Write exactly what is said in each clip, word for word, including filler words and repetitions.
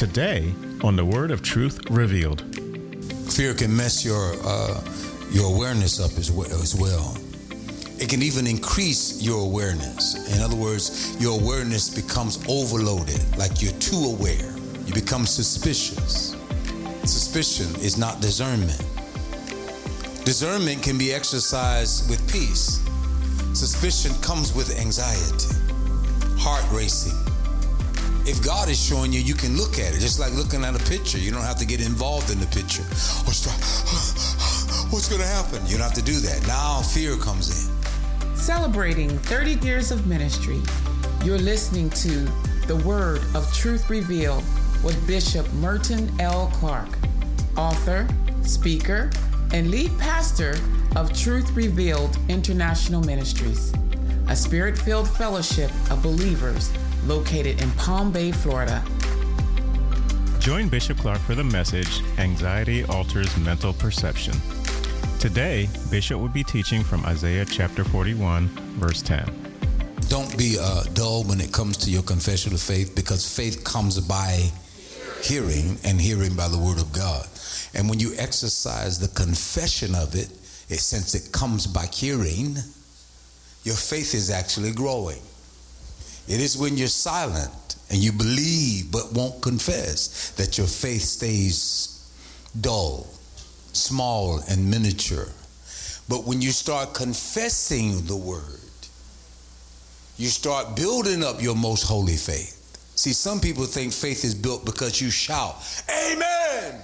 Today on the Word of Truth Revealed. Fear can mess your uh, your awareness up as well, as well. It can even increase your awareness. In other words, your awareness becomes overloaded, like you're too aware. You become suspicious. Suspicion is not discernment. Discernment can be exercised with peace. Suspicion comes with anxiety, heart racing. If God is showing you, you can look at it, just like looking at a picture. You don't have to get involved in the picture. What's, what's going to happen? You don't have to do that. Now fear comes in. Celebrating thirty years of ministry, you're listening to The Word of Truth Revealed with Bishop Merton L. Clark, author, speaker, and lead pastor of Truth Revealed International Ministries, a spirit-filled fellowship of believers located in Palm Bay, Florida. Join Bishop Clark for the message, Anxiety Alters Mental Perception. Today, Bishop will be teaching from Isaiah chapter forty-one, verse ten. Don't be uh, dull when it comes to your confession of faith, because faith comes by hearing, and hearing by the word of God. And when you exercise the confession of it, it since it comes by hearing, your faith is actually growing. It is when you're silent and you believe but won't confess that your faith stays dull, small, and miniature. But when you start confessing the word, you start building up your most holy faith. See, some people think faith is built because you shout, "Amen!"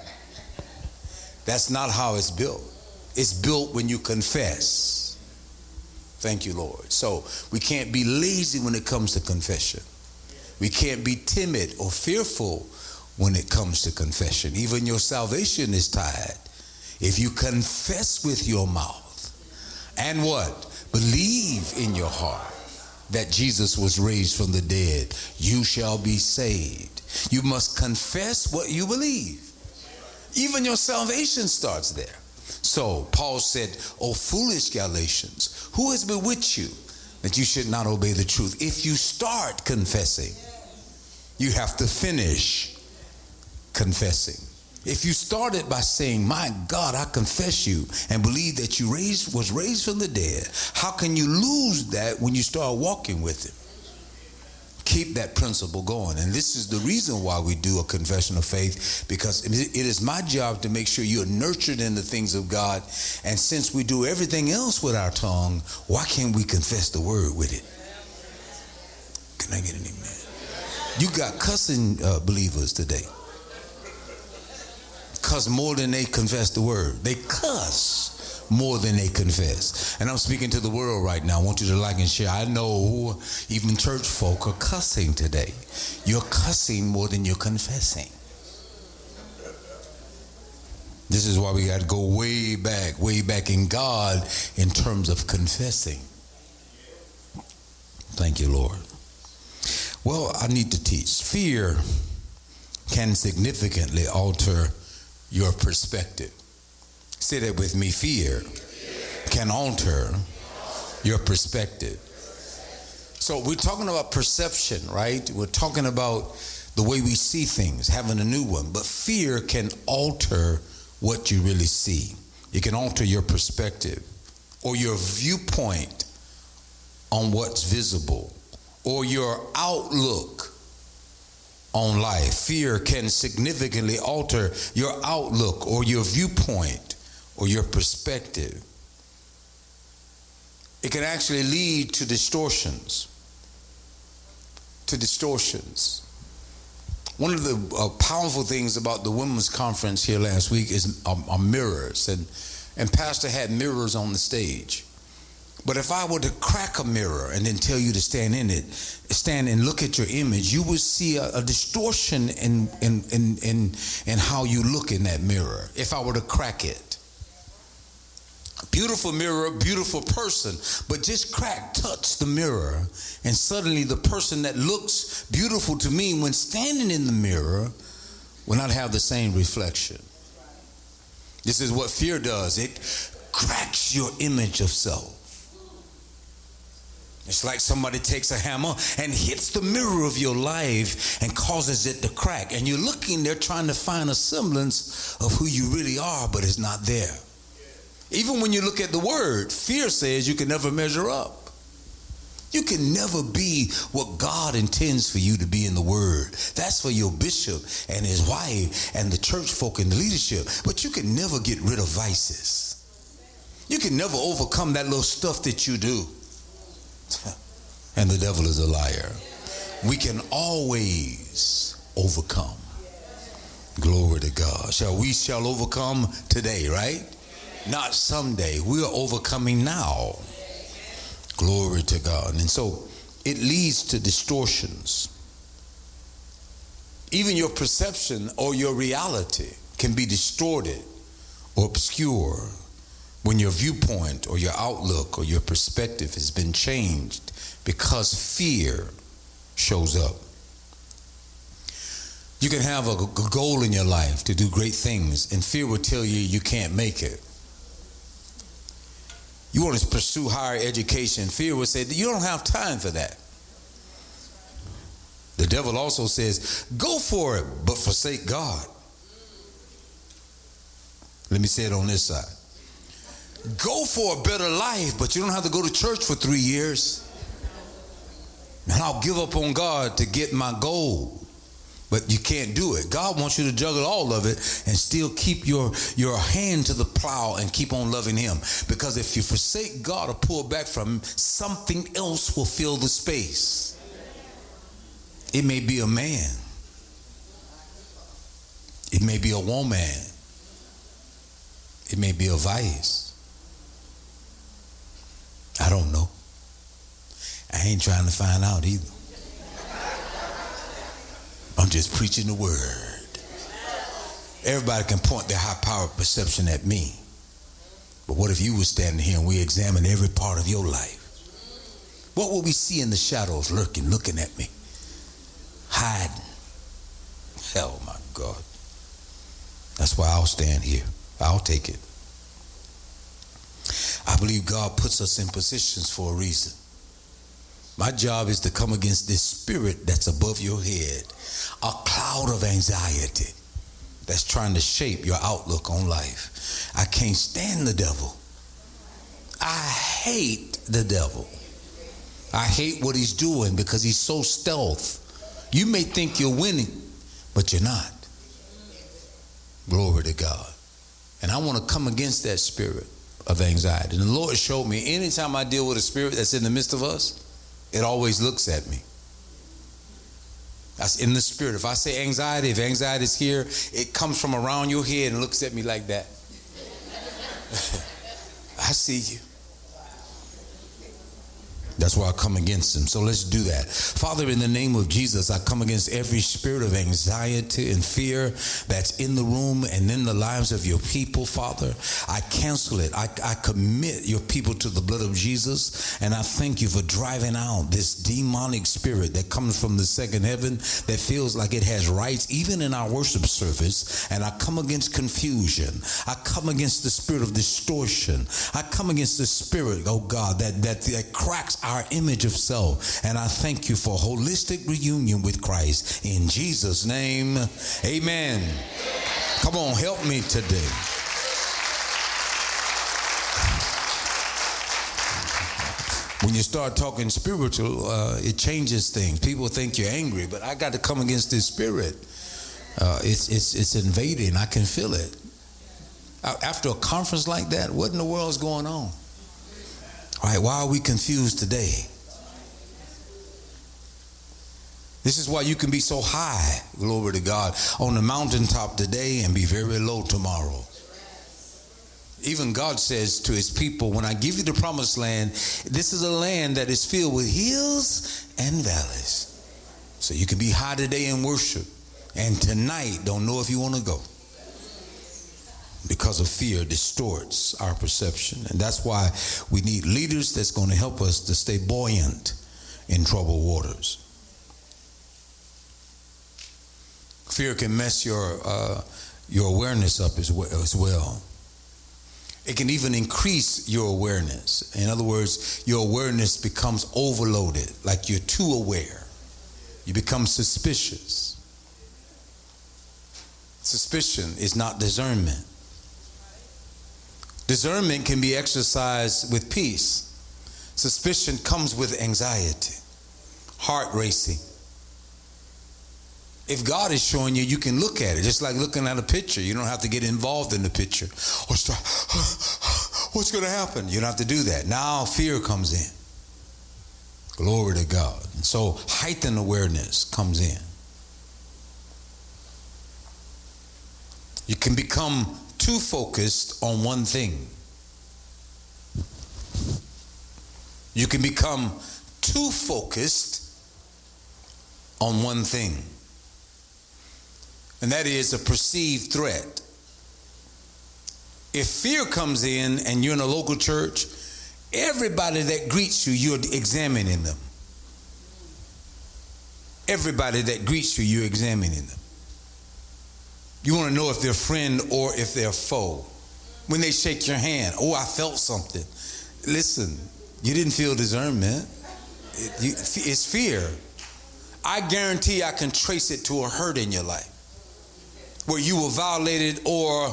That's not how it's built. It's built when you confess. Thank you, Lord. So we can't be lazy when it comes to confession. We can't be timid or fearful when it comes to confession. Even your salvation is tied. If you confess with your mouth and what? Believe in your heart that Jesus was raised from the dead, you shall be saved. You must confess what you believe. Even your salvation starts there. So Paul said, "O foolish Galatians, who has bewitched you that you should not obey the truth?" If you start confessing, you have to finish confessing. If you started by saying, "My God, I confess you and believe that you raised was raised from the dead," how can you lose that when you start walking with it? Keep that principle going. And this is the reason why we do a confession of faith, because it is my job to make sure you're nurtured in the things of God. And since we do everything else with our tongue, why can't we confess the word with it? Can I get an amen? You got cussing uh, believers today. Cuss more than they confess the word. They cuss more than they confess. And I'm speaking to the world right now. I want you to like and share. I know even church folk are cussing today. You're cussing more than you're confessing. This is why we got to go way back, way back in God in terms of confessing. Thank you, Lord. Well, I need to teach. Fear can significantly alter your perspective. Say that with me. Fear can alter your perspective. So we're talking about perception, right? We're talking about the way we see things, having a new one. But fear can alter what you really see. It can alter your perspective or your viewpoint on what's visible or your outlook on life. Fear can significantly alter your outlook or your viewpoint or your perspective. It can actually lead to distortions. To distortions. One of the uh, powerful things about the women's conference here last week is um, are mirrors, and and Pastor had mirrors on the stage. But if I were to crack a mirror and then tell you to stand in it, stand and look at your image, you would see a, a distortion in in, in in in how you look in that mirror. If I were to crack it. Beautiful mirror, beautiful person, but just crack, touch the mirror, and suddenly the person that looks beautiful to me when standing in the mirror will not have the same reflection. This is what fear does. It cracks your image of self. It's like somebody takes a hammer and hits the mirror of your life and causes it to crack. And you're looking there trying to find a semblance of who you really are, but it's not there. Even when you look at the word, fear says you can never measure up. You can never be what God intends for you to be in the word. That's for your bishop and his wife and the church folk and the leadership. But you can never get rid of vices. You can never overcome that little stuff that you do. And the devil is a liar. We can always overcome. Glory to God. Shall we shall overcome today, right? Not someday. We are overcoming now. Glory to God. And so it leads to distortions. Even your perception or your reality can be distorted or obscure when your viewpoint or your outlook or your perspective has been changed because fear shows up. You can have a goal in your life to do great things, and fear will tell you you can't make it. You want to pursue higher education, fear will say that you don't have time for that. The devil also says, go for it, but forsake God. Let me say it on this side. Go for a better life, but you don't have to go to church for three years. And I'll give up on God to get my goal. But you can't do it. God wants you to juggle all of it and still keep your, your hand to the plow and keep on loving him. Because if you forsake God or pull back from him, something else will fill the space. It may be a man. It may be a woman. It may be a vice. I don't know. I ain't trying to find out either. I'm just preaching the word. Everybody can point their high-powered perception at me. But what if you were standing here and we examine every part of your life? What will we see in the shadows lurking, looking at me? Hiding. Hell, my God. That's why I'll stand here. I'll take it. I believe God puts us in positions for a reason. My job is to come against this spirit that's above your head, a cloud of anxiety that's trying to shape your outlook on life. I can't stand the devil. I hate the devil. I hate what he's doing because he's so stealth. You may think you're winning, but you're not. Glory to God. And I want to come against that spirit of anxiety. And the Lord showed me anytime I deal with a spirit that's in the midst of us, it always looks at me. That's in the spirit. If I say anxiety, if anxiety is here, it comes from around your head and looks at me like that. I see you. That's why I come against them. So let's do that. Father, in the name of Jesus, I come against every spirit of anxiety and fear that's in the room and in the lives of your people, Father. I cancel it. I, I commit your people to the blood of Jesus. And I thank you for driving out this demonic spirit that comes from the second heaven that feels like it has rights, even in our worship service. And I come against confusion. I come against the spirit of distortion. I come against the spirit, oh God, that, that, that cracks our our image of self. And I thank you for holistic reunion with Christ. In Jesus' name, amen. Come on, help me today. When you start talking spiritual, uh, it changes things. People think you're angry, but I got to come against this spirit. Uh, it's, it's, it's invading. I can feel it. After a conference like that, what in the world is going on? All right, why are we confused today? This is why you can be so high, glory to God, on the mountaintop today and be very low tomorrow. Even God says to his people, when I give you the promised land, this is a land that is filled with hills and valleys. So you can be high today in worship, and tonight don't know if you want to go. Because of fear distorts our perception. And that's why we need leaders that's going to help us to stay buoyant in troubled waters. Fear can mess your uh, your awareness up as well, as well. It can even increase your awareness. In other words, your awareness becomes overloaded, like you're too aware. You become suspicious. Suspicion is not discernment. Discernment can be exercised with peace. Suspicion comes with anxiety, heart racing. If God is showing you, you can look at it, just like looking at a picture. You don't have to get involved in the picture. Or start, what's going to happen? You don't have to do that. Now fear comes in. Glory to God. And so heightened awareness comes in. You can become too focused on one thing. You can become too focused on one thing. And that is a perceived threat. If fear comes in and you're in a local church, everybody that greets you, you're examining them. Everybody that greets you, you're examining them. You want to know if they're friend or if they're foe. When they shake your hand, oh, I felt something. Listen, you didn't feel discernment. It, you, it's fear. I guarantee I can trace it to a hurt in your life where you were violated or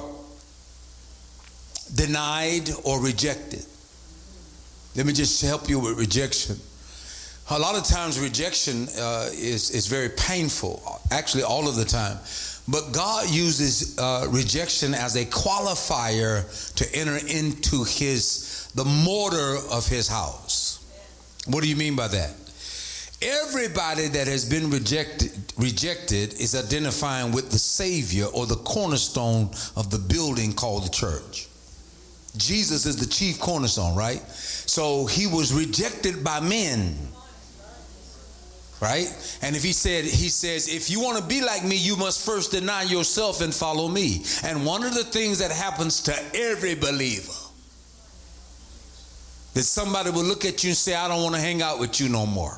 denied or rejected. Let me just help you with rejection. A lot of times rejection uh, is, is very painful, actually all of the time. But God uses uh, rejection as a qualifier to enter into his, the mortar of his house. What do you mean by that? Everybody that has been rejected, rejected is identifying with the Savior or the cornerstone of the building called the church. Jesus is the chief cornerstone, right? So he was rejected by men. Right? And if he said, he says, if you want to be like me, you must first deny yourself and follow me. And one of the things that happens to every believer, that somebody will look at you and say, I don't want to hang out with you no more.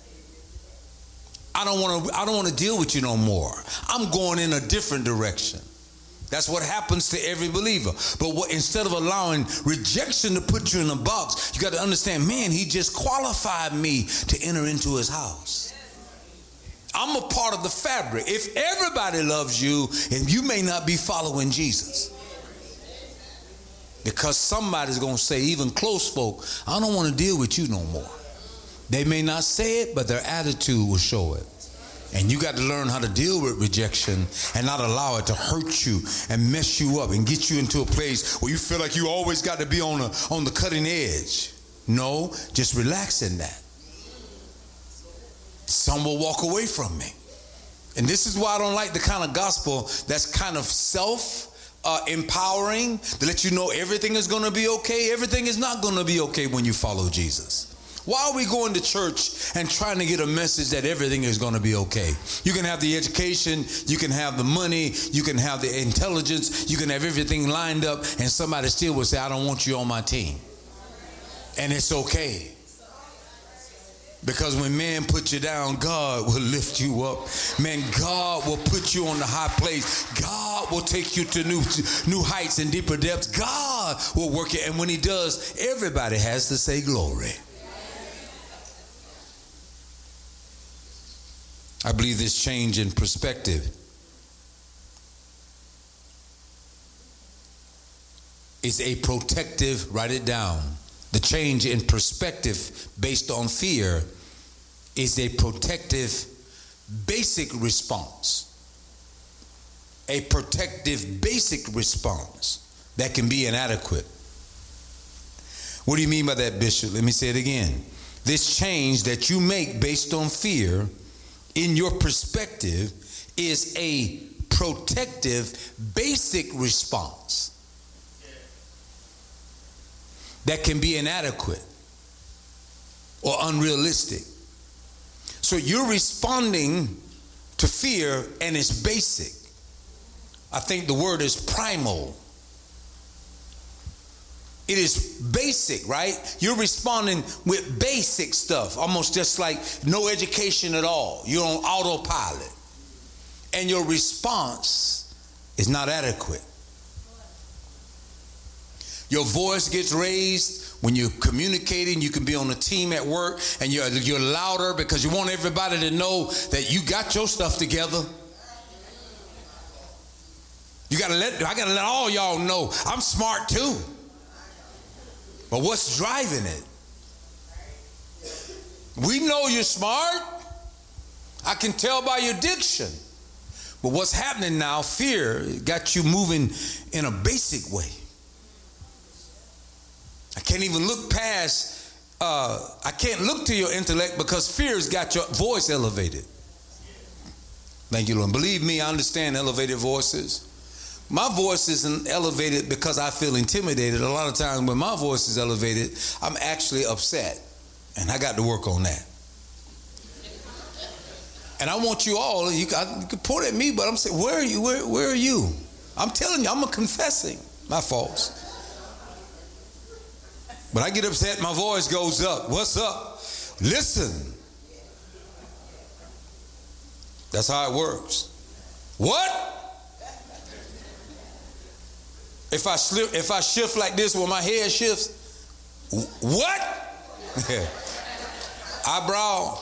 I don't want to, I don't want to deal with you no more. I'm going in a different direction. That's what happens to every believer. But what, instead of allowing rejection to put you in a box, you got to understand, man, he just qualified me to enter into his house. I'm a part of the fabric. If everybody loves you, and you may not be following Jesus. Because somebody's going to say, even close folk, I don't want to deal with you no more. They may not say it, but their attitude will show it. And you got to learn how to deal with rejection and not allow it to hurt you and mess you up and get you into a place where you feel like you always got to be on, a, on the cutting edge. No, just relax in that. Some will walk away from me. And this is why I don't like the kind of gospel that's kind of self uh, empowering, to let you know everything is going to be okay. Everything is not going to be okay when you follow Jesus. Why are we going to church and trying to get a message that everything is going to be okay? You can have the education, you can have the money, you can have the intelligence, you can have everything lined up, and somebody still will say, I don't want you on my team. And it's okay. Because when man puts you down, God will lift you up. Man, God will put you on the high place. God will take you to new, new heights and deeper depths. God will work it. And when he does, everybody has to say glory. I believe this change in perspective is a protective, write it down. The change in perspective based on fear is a protective basic response. A protective basic response that can be inadequate. What do you mean by that, Bishop? Let me say it again. This change that you make based on fear in your perspective is a protective basic response that can be inadequate or unrealistic. So you're responding to fear and it's basic. I think the word is primal. It is basic, right? You're responding with basic stuff, almost just like no education at all. You're on autopilot. And your response is not adequate. Your voice gets raised. When you're communicating, you can be on a team at work and you're, you're louder because you want everybody to know that you got your stuff together. You gotta let, I gotta let all y'all know I'm smart too. But what's driving it? We know you're smart. I can tell by your diction. But what's happening now, fear got you moving in a basic way. I can't even look past, uh, I can't look to your intellect because fear's got your voice elevated. Thank you, Lord. Believe me, I understand elevated voices. My voice isn't elevated because I feel intimidated. A lot of times when my voice is elevated, I'm actually upset. And I got to work on that. And I want you all, you, I, you can point at me, but I'm saying, where are you? Where, where are you? I'm telling you, I'm confessing my faults. But I get upset, my voice goes up. What's up? Listen. That's how it works. What? If I slip, if I shift like this when my head shifts, what? Eyebrow.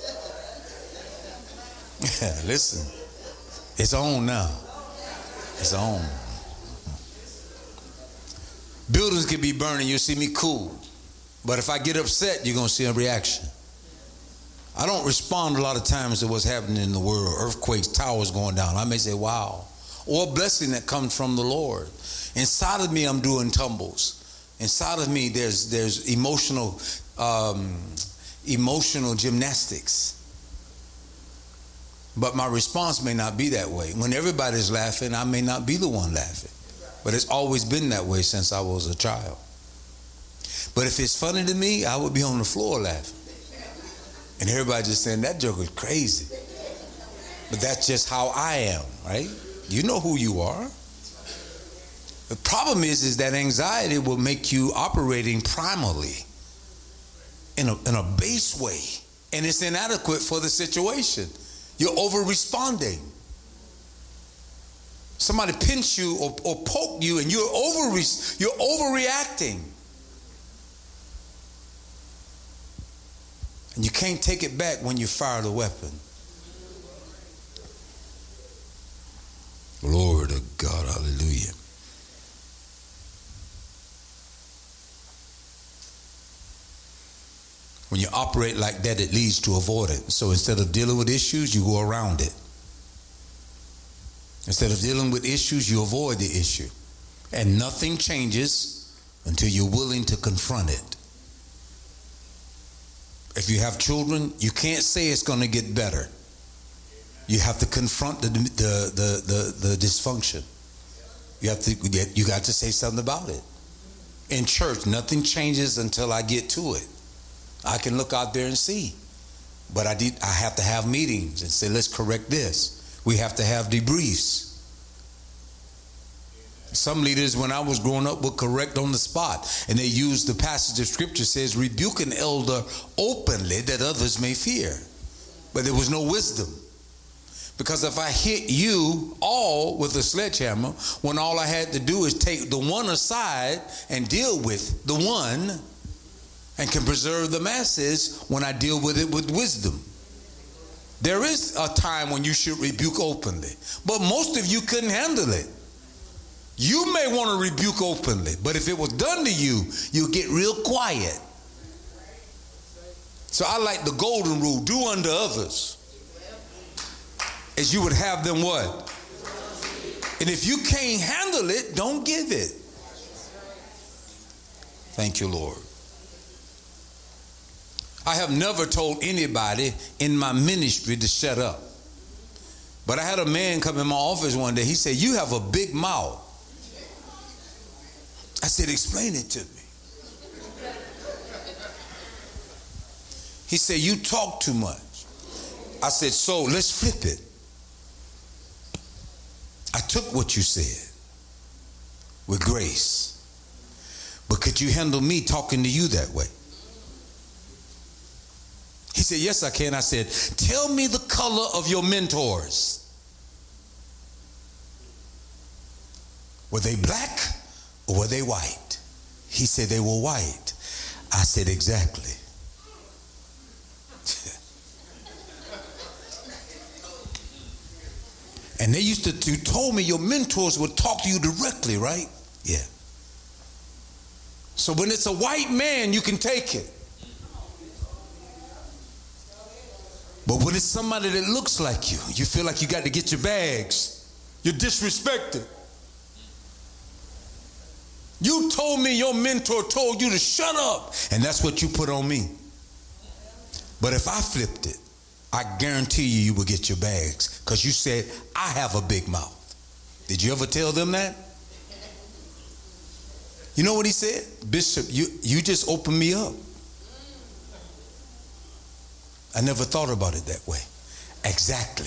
Listen, it's on now. It's on. Buildings can be burning, you'll see me cool. But if I get upset, you're going to see a reaction. I don't respond a lot of times to what's happening in the world, earthquakes, towers going down. I may say, wow. Or a blessing that comes from the Lord. Inside of me, I'm doing tumbles. Inside of me, there's there's emotional, um, emotional gymnastics. But my response may not be that way. When everybody's laughing, I may not be the one laughing. But it's always been that way since I was a child. But if it's funny to me, I would be on the floor laughing. And everybody just saying, that joke is crazy. But that's just how I am, right? You know who you are. The problem is, is that anxiety will make you operating primally in a, in a base way. And it's inadequate for the situation. You're over-responding. Somebody pinch you or, or poke you and you're over you're overreacting. And you can't take it back when you fire the weapon. Glory to God, hallelujah. When you operate like that, it leads to avoidance. So instead of dealing with issues, you go around it. Instead of dealing with issues, you avoid the issue. And nothing changes until you're willing to confront it. If you have children, you can't say it's going to get better. You have to confront the the the the, the dysfunction. You have to get, you got to say something about it. In church, nothing changes until I get to it. I can look out there and see. But I did I have to have meetings and say, let's correct this. We have to have debriefs. Some leaders, when I was growing up, would correct on the spot. And they used the passage of scripture says, rebuke an elder openly that others may fear. But there was no wisdom. Because if I hit you all with a sledgehammer, when all I had to do is take the one aside and deal with the one, and can preserve the masses when I deal with it with wisdom. There is a time when you should rebuke openly, but most of you couldn't handle it. You may want to rebuke openly, but if it was done to you, you'll get real quiet. So I like the golden rule, do unto others as you would have them what? And if you can't handle it, don't give it. Thank you, Lord. I have never told anybody in my ministry to shut up. But I had a man come in my office one day. He said, you have a big mouth. I said, explain it to me. He said, you talk too much. I said, so let's flip it. I took what you said with grace. But could you handle me talking to you that way? He said, yes, I can. I said, tell me the color of your mentors. Were they black or were they white? He said they were white. I said, exactly. And they used to, you told me your mentors would talk to you directly, right? Yeah. So when it's a white man, you can take it. But when it's somebody that looks like you, you feel like you got to get your bags. You're disrespected. You told me your mentor told you to shut up, and that's what you put on me. But if I flipped it, I guarantee you you will get your bags, because you said, I have a big mouth. Did you ever tell them that? You know what he said? Bishop, you, you just opened me up. I never thought about it that way. Exactly.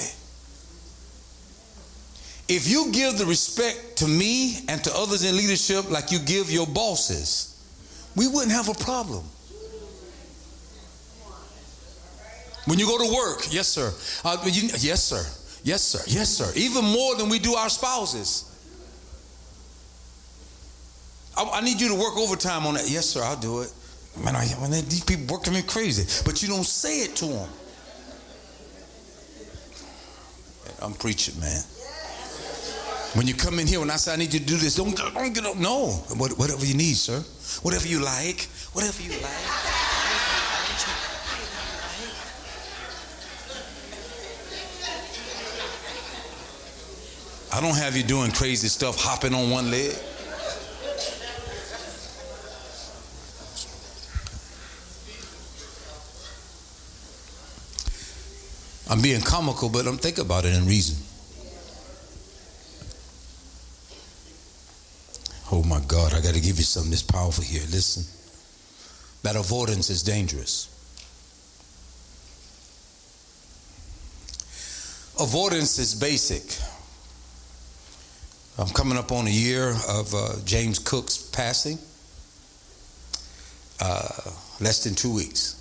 If you give the respect to me and to others in leadership like you give your bosses, we wouldn't have a problem. When you go to work, yes, sir. Uh, you, yes, sir. Yes, sir. Yes, sir. Even more than we do our spouses. I, I need you to work overtime on that. Yes, sir, I'll do it. Man, I, man, these people working me crazy. But you don't say it to them. I'm preaching, man. When you come in here, when I say I need you to do this, don't, don't get up. No. What, whatever you need, sir. Whatever you like. Whatever you like. I don't have you doing crazy stuff, hopping on one leg. I'm being comical, but I'm thinking about it in reason. Oh my God, I got to give you something that's powerful here. Listen, that avoidance is dangerous. Avoidance is basic. I'm coming up on a year of uh, James Cook's passing. Uh, less than two weeks.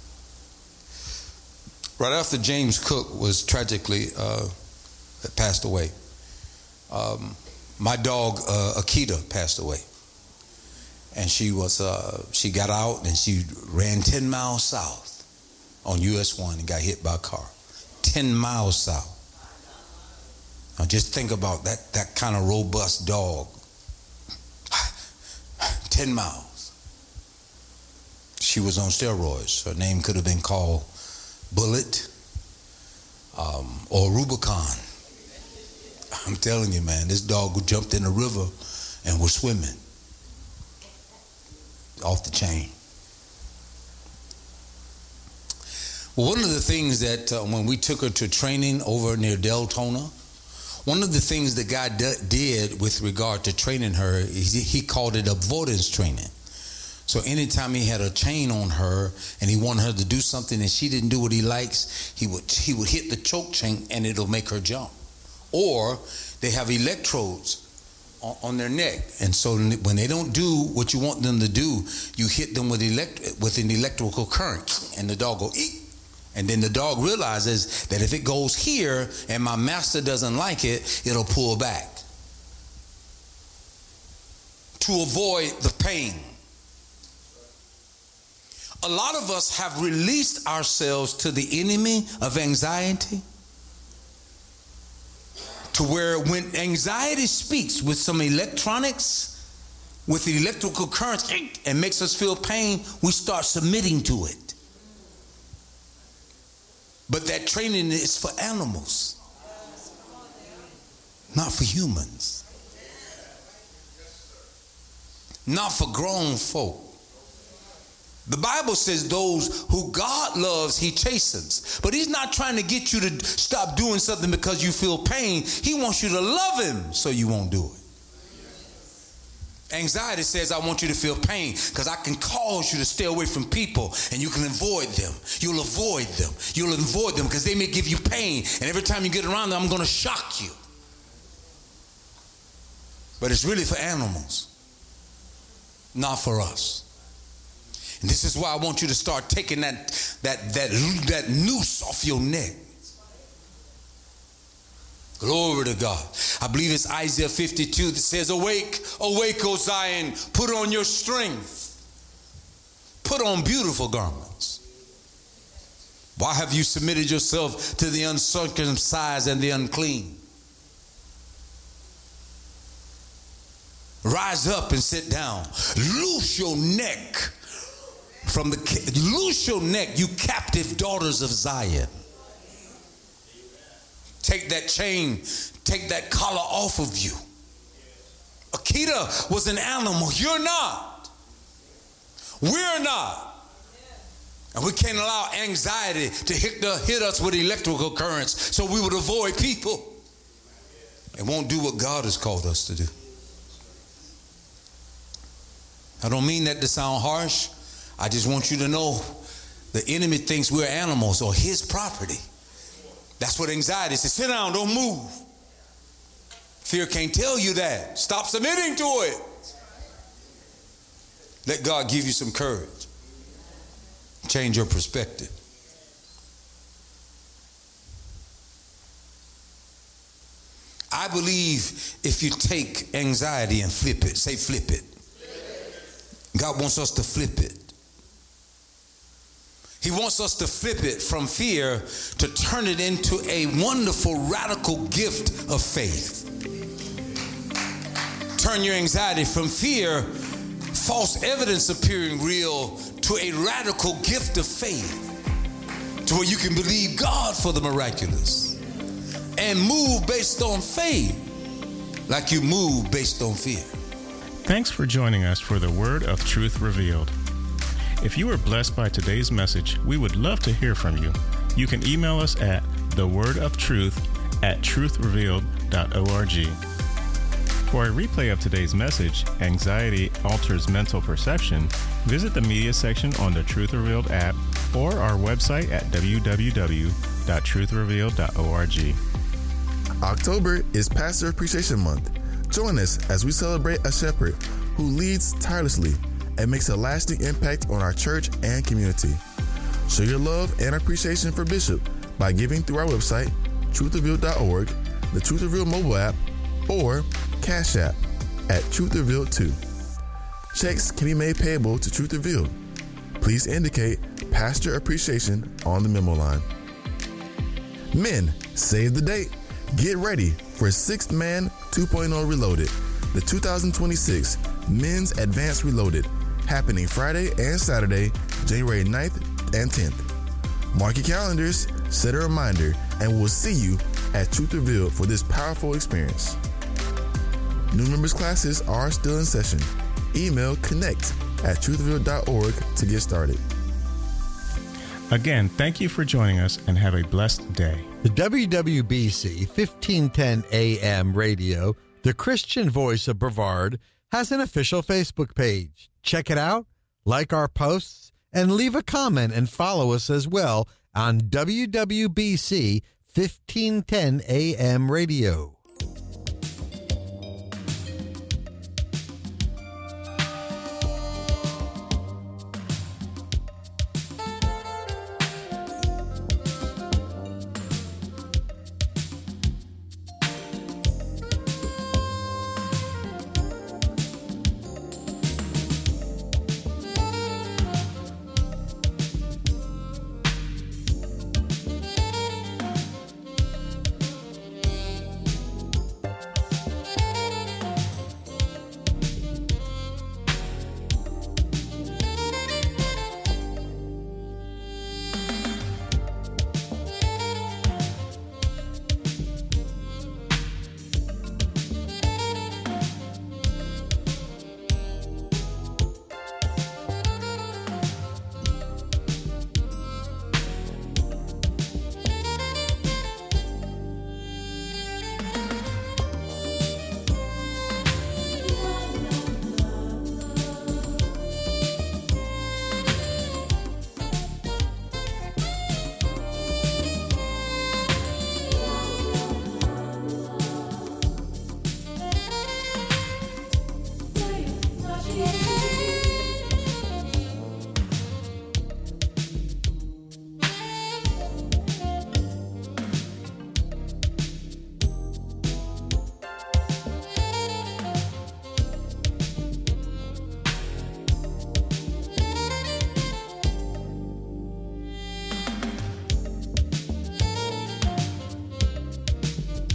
Right after James Cook was tragically uh, passed away, um, my dog uh, Akita passed away, and she was uh, she got out and she ran ten miles south on U S one and got hit by a car. Ten miles south. Now just think about that that kind of robust dog. Ten miles. She was on steroids. Her name could have been called Bullet um, or Rubicon. I'm telling you, man, this dog jumped in the river and was swimming off the chain. Well, one of the things that uh, when we took her to training over near Deltona, one of the things that God d- did with regard to training her, he, he called it avoidance training. So anytime he had a chain on her and he wanted her to do something and she didn't do what he likes, he would he would hit the choke chain and it'll make her jump. Or they have electrodes on, on their neck, and so when they don't do what you want them to do, you hit them with elect with an electrical current, and the dog go eek. And then the dog realizes that if it goes here and my master doesn't like it, it'll pull back to avoid the pain. A lot of us have released ourselves to the enemy of anxiety, to where when anxiety speaks with some electronics, with the electrical currents, and makes us feel pain, we start submitting to it. But that training is for animals, not for humans, not for grown folk. The Bible says those who God loves, he chastens. But he's not trying to get you to stop doing something because you feel pain. He wants you to love him so you won't do it. Anxiety says, I want you to feel pain because I can cause you to stay away from people and you can avoid them. You'll avoid them. You'll avoid them because they may give you pain. And every time you get around them, I'm going to shock you. But it's really for animals, not for us. And this is why I want you to start taking that that that that noose off your neck. Glory to God. I believe it's Isaiah fifty-two that says, awake, awake, O Zion, put on your strength. put on beautiful garments. Why have you submitted yourself to the uncircumcised and the unclean? Rise up and sit down. Loose your neck from the loose your neck, you captive daughters of Zion. Take that chain, take that collar off of you. Akita was an animal. You're not. We're not. And we can't allow anxiety to hit, the, hit us with electrical currents so we would avoid people and won't do what God has called us to do. I don't mean that to sound harsh. I just want you to know the enemy thinks we're animals or his property. That's what anxiety says. Sit down, don't move. Fear can't tell you that. Stop submitting to it. Let God give you some courage. Change your perspective. I believe if you take anxiety and flip it, say flip it. God wants us to flip it. He wants us to flip it from fear to turn it into a wonderful, radical gift of faith. Turn your anxiety from fear, false evidence appearing real, to a radical gift of faith, to where you can believe God for the miraculous and move based on faith like you move based on fear. Thanks for joining us for the Word of Truth Revealed. If you were blessed by today's message, we would love to hear from you. You can email us at thewordoftruth at truth revealed dot org. For a replay of today's message, Anxiety Alters Mental Perception, visit the media section on the Truth Revealed app or our website at w w w dot truth revealed dot org. October is Pastor Appreciation Month. Join us as we celebrate a shepherd who leads tirelessly and makes a lasting impact on our church and community. Show your love and appreciation for Bishop by giving through our website, truth revealed dot org, the Truth Revealed mobile app, or Cash App at Truth Revealed two. Checks can be made payable to Truth Revealed. Please indicate Pastor Appreciation on the memo line. Men, save the date. Get ready for Sixth Man two point oh Reloaded, the two thousand twenty-six Men's Advanced Reloaded, happening Friday and Saturday, January ninth and tenth. Mark your calendars, set a reminder, and we'll see you at Truth Revealed for this powerful experience. New members classes are still in session. Email connect at truth revealed dot org to get started. Again, thank you for joining us and have a blessed day. The W W B C fifteen ten A M radio, the Christian voice of Brevard, has an official Facebook page. Check it out, like our posts, and leave a comment and follow us as well on W W B C fifteen ten A M radio.